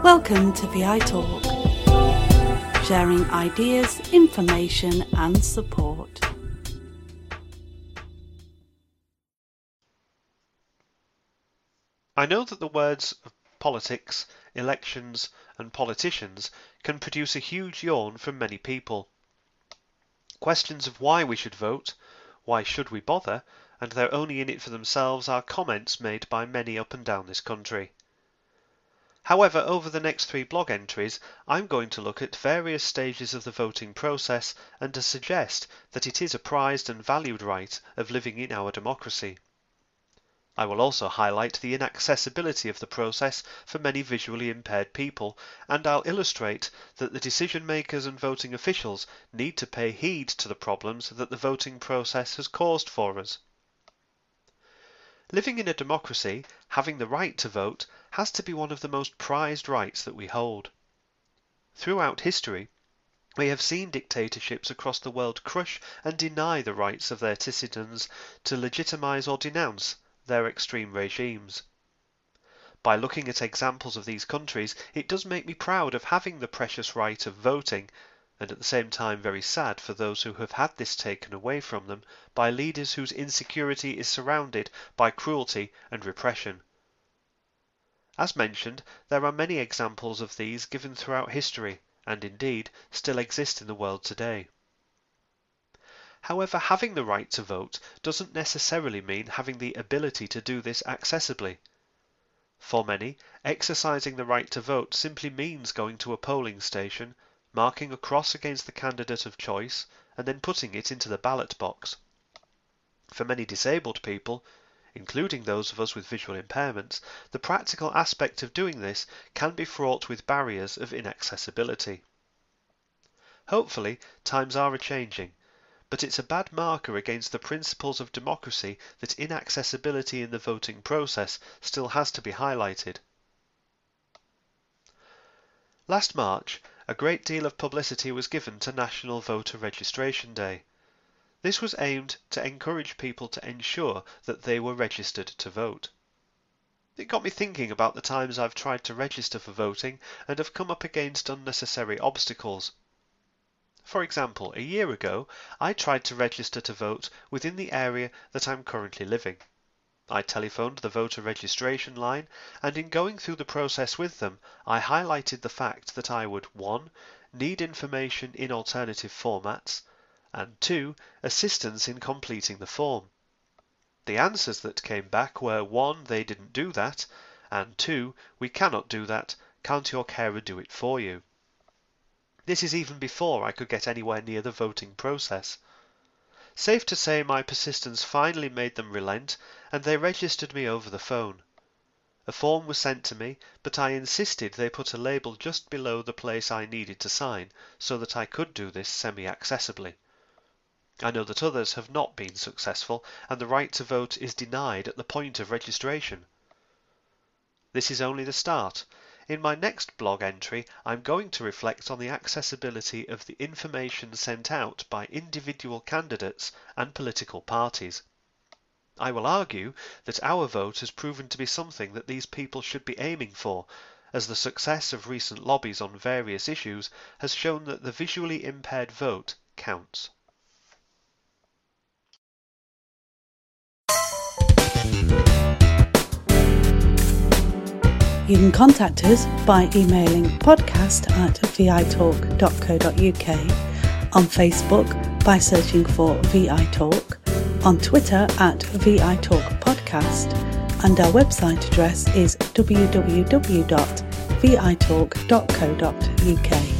Welcome to VI Talk, sharing ideas, information and support. I know that the words of politics, elections and politicians can produce a huge yawn from many people. Questions of why we should vote, why should we bother, and they're only in it for themselves are comments made by many up and down this country. However, over the next 3 blog entries, I'm going to look at various stages of the voting process and to suggest that it is a prized and valued right of living in our democracy. I will also highlight the inaccessibility of the process for many visually impaired people, and I'll illustrate that the decision makers and voting officials need to pay heed to the problems that the voting process has caused for us. Living in a democracy, having the right to vote, has to be one of the most prized rights that we hold. Throughout history, we have seen dictatorships across the world crush and deny the rights of their citizens to legitimize or denounce their extreme regimes. By looking at examples of these countries, it does make me proud of having the precious right of voting, and at the same time very sad for those who have had this taken away from them by leaders whose insecurity is surrounded by cruelty and repression. As mentioned, there are many examples of these given throughout history, and indeed still exist in the world today. However, having the right to vote doesn't necessarily mean having the ability to do this accessibly. For many, exercising the right to vote simply means going to a polling station, marking a cross against the candidate of choice, and then putting it into the ballot box. For many disabled people, including those of us with visual impairments, the practical aspect of doing this can be fraught with barriers of inaccessibility. Hopefully, times are a-changing, but it's a bad marker against the principles of democracy that inaccessibility in the voting process still has to be highlighted. Last March, a great deal of publicity was given to National Voter Registration Day. This was aimed to encourage people to ensure that they were registered to vote. It got me thinking about the times I've tried to register for voting and have come up against unnecessary obstacles. For example, a year ago, I tried to register to vote within the area that I'm currently living. I telephoned the voter registration line, and in going through the process with them, I highlighted the fact that I would 1. Need information in alternative formats, and 2. Assistance in completing the form. The answers that came back were 1. They didn't do that, and 2. We cannot do that, can't your carer do it for you? This is even before I could get anywhere near the voting process. Safe to say my persistence finally made them relent, and they registered me over the phone. A form was sent to me, but I insisted they put a label just below the place I needed to sign, so that I could do this semi-accessibly. I know that others have not been successful, and the right to vote is denied at the point of registration. This is only the start. In my next blog entry, I'm going to reflect on the accessibility of the information sent out by individual candidates and political parties. I will argue that our vote has proven to be something that these people should be aiming for, as the success of recent lobbies on various issues has shown that the visually impaired vote counts. You can contact us by emailing podcast@vitalk.co.uk, on Facebook by searching for VI Talk, on Twitter @VITalkPodcast, and our website address is www.vitalk.co.uk.